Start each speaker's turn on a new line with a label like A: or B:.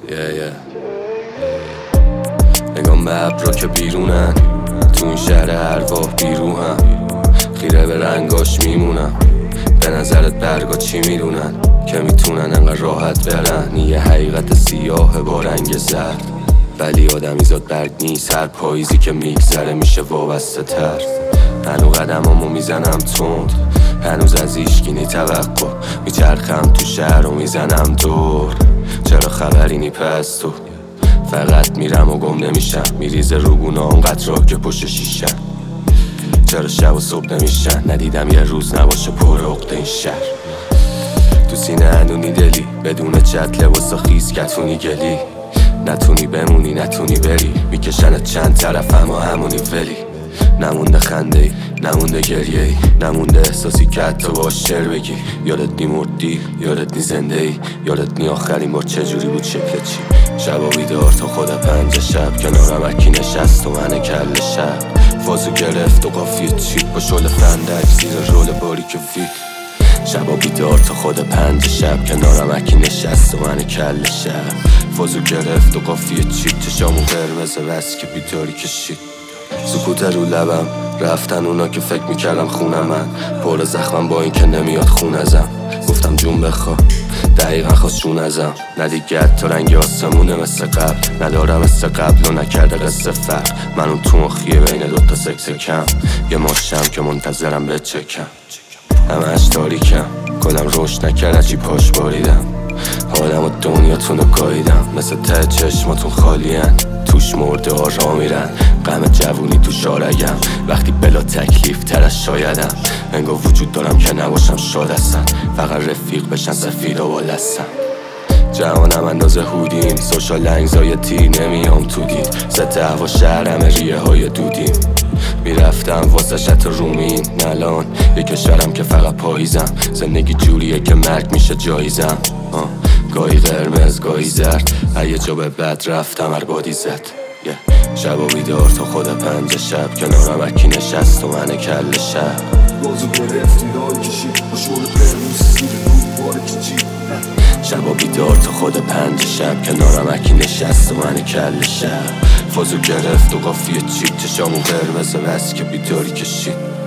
A: نگام به ابرا که بیرونن، تو این شهر ارواح بیروحم، خیره به رنگاش میمونم. به نظرت برگا چی میدونن که میتونن انقدر راحت برن؟ یه حقیقت سیاه با رنگ زرد، ولی آدمی زاد برگ نیست. هر پاییزی که میگذره میشه وابسته تر. هنو قدمامو میزنم تند، هنوز از ایشگینی توقع میچرخم تو شهر و میزنم دور. چرا خبری نی پس تو؟ فقط میرم و گم نمیشم، میریزه روگونا اونقدر را که پشت شیشم. چرا شب و صبح نمیشن؟ ندیدم یه روز نباشه پر عقده این شهر. تو سینه هنونی دلی، بدون چت لباسا خیز کتونی گلی. نتونی بمونی نتونی بری، میکشنت چند طرف اما همونی ولی. نمونده خنده ای، نمونده گریه ای، نمونده احساسی که حتی باش شعر بگی. یادت نی مردی، یادت نی زنده ای، یادت نی آخرین بار چجوری بود شکل چی. شبا بیدار تا خود 5 شب، کنارم اکی نشست و من کل شب. فازو گرفت و قافیه چیپ با شل فندک زیر رول باریک وی. شبا بیدار تا خود 5 شب، کنارم اکی نشست و من کل شب. فازو گرفت و قافیه چیپ، چشامو قرمز بس که بیداری کشید. سکوت رو لبم، رفتن اونا که فکر میکردم خونم. من پر زخمم با این که نمیاد خون ازم. گفتم جون بخوا، دقیقا خواست جون ازم. ندیگه تا رنگ آسمونه مثل قبل، ندارم مثل قبل و نکرده قصه فرق. من اون تو مخیه بین دوتا سکس کم، یه ماشم که منتظرم به چکم. همهش تاریکم، کلم رشد نکرد چی پاش باریدم. حالم و دنیاتونو گاییدم، مثل ته چشماتون خالین، توش مرده ها را میرن. غم جوونی تو شارگم، وقتی بلا تکلیف ترش شایدم. انگار وجود دارم که نباشم شاد هستن، فقط رفیق بشن سفید و بالستن. جهانم اندازه هودیم، سوشال انگزایتی نمیام تو دید. ست هوا شهرم ریه های دودیم، میرفتم واسه شط رومین. نلان یه کشورم که فقط پاییزم، زندگی جوریه که مرگ میشه جایزم. گاهی قرمز گاهی زرد، یه جا به بد رفتم هر بادی زد. شبا بیدار تا خود 5 شب، کنارم اکی نشست و من کل شب.
B: بازو گرفتی رای کشید با شور قرمز زیر رو باره کشید.
A: شبا بیدار تا خود 5 شب، کنارم اکی نشست و من کل شب. فازو گرفت و قافیه چیپ، چشامو قرمز بس که بیداری کشید.